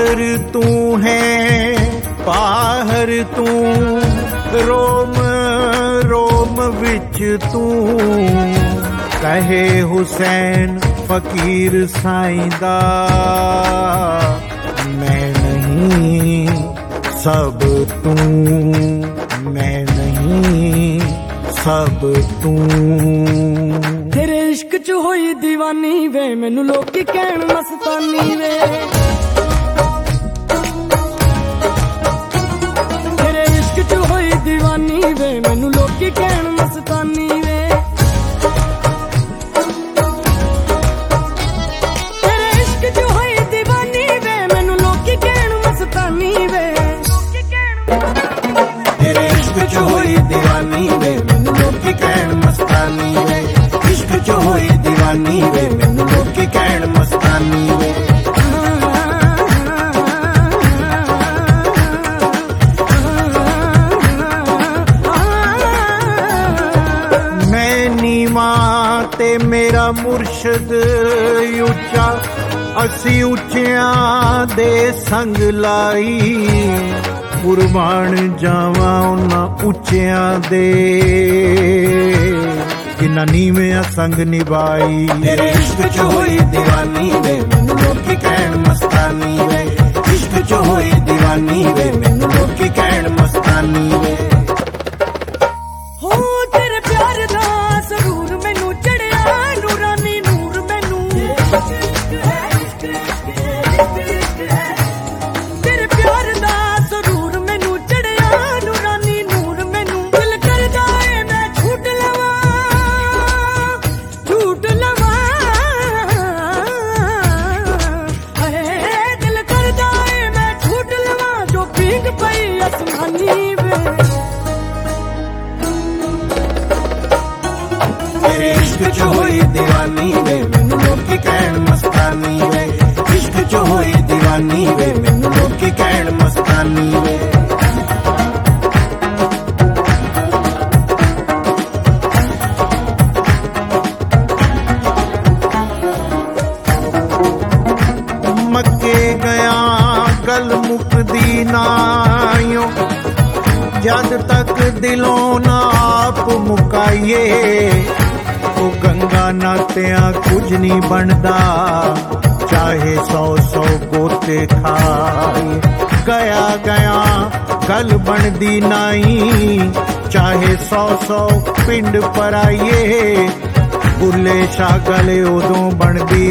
बाहर तू है बाहर तू रोम रोम विच तू कहे हुसैन फकीर साईंदा मैं नहीं सब तू मैं नहीं सब तू तेरे इश्क च होई दीवानी वे मैनू लोकी कहण मस्तानी वे तेरे इश्क च होई दीवानी वे मैनू लोकी कहण मस्तानी वे तेरे इश्क च होई दीवानी वे मैनू लोकी कहण मस्तानी वे तेरे इश्क च होई दीवानी वे मैनू लोकी कहण मस्तानी वे इश्क च होई दीवानी वे मैनू लोकी कहण मस्तानी वे मैं नीवा ते मेरा मुर्शद उच्चा असी उच्चियां दे संग लाई कुर्बान जावां उन्हां उच्चियां दे जिन्हां नीवें संग निभाई तेरे इश्क च होई दीवानी वे मैनू लोकी कहण मस्तानी वे इश्क च होई दीवानी वे मैनू लोकी कहण मस्तानी वे हो तेरे प्यार दा सरूर मैनू चढ़िया नूरानी नूर मैनू तेरे प्यार दा सरूर मैनू चढ़िया नूरानी नूर मैनू दिल करदा ए मैं छूट लवां हाय दिल करदा ए मैं छूट लवां जो पींग पई आसमानी वे तेरे इश्क च होई दीवानी वे मैनू लोकी कहण मस्तानी वे इश्क च होई दीवानी वे मैनू लोकी कहण मस्तानी वे मक्के गया गल मुकदी नायो जद तक दिलों ना आप मुकाइए ओ गंगा नातिया कुछ नहीं बनदा चाहे 100 गोते खाए गया गया गल बनदी नाई चाहे 100 पिंड पर आइए बुले शाह गले उदों बनदी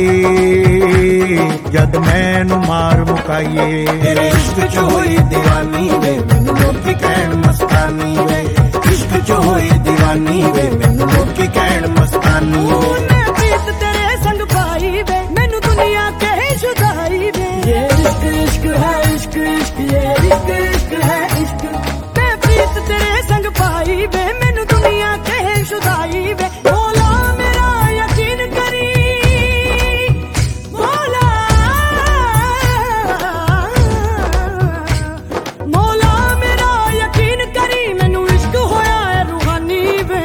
जद मैनू मार मुकाइए तेरे इश्क च होई दीवानी वे मैनू लोकी कहण मस्तानी वे इश्क च होई दीवानी वे मैनू लोकी कहण मस्तानी वे मैं प्रीत तेरे संग पाई वे मैनू दुनिया कहे जुदाई वे ये इश्क इश्क है इश्क इश्क ये इश्क इश्क है इश्क मैं प्रीत तेरे संग पाई वे मैनू दुनिया कहे जुदाई वे मौला मेरा यकीन करी मौला मौला मेरा यकीन करी मैनू इश्क होया है रूहानी वे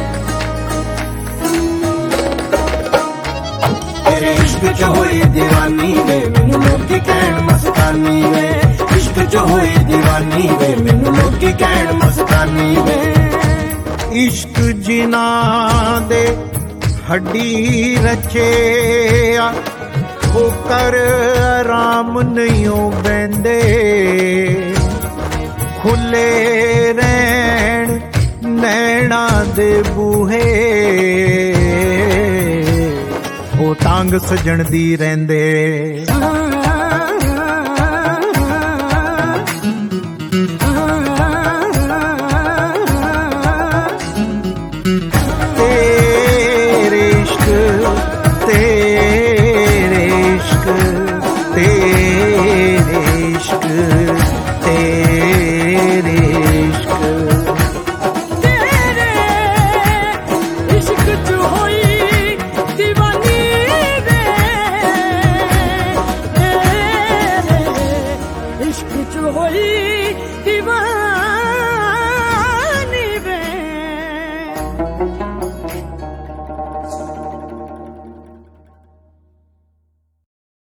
तेरे इश्क च होई दीवानी वे मैनू लोकी कहण मस्तानी वे इश्क च होई दीवानी वे मैनू लोकी कहण मस्तानी वे इश्क जिना दे हड्डी रचेया ओ कर आराम नहीं बैंदे खुले रहन नैना दे बूहे ओ तांग सजण दी रहिंदे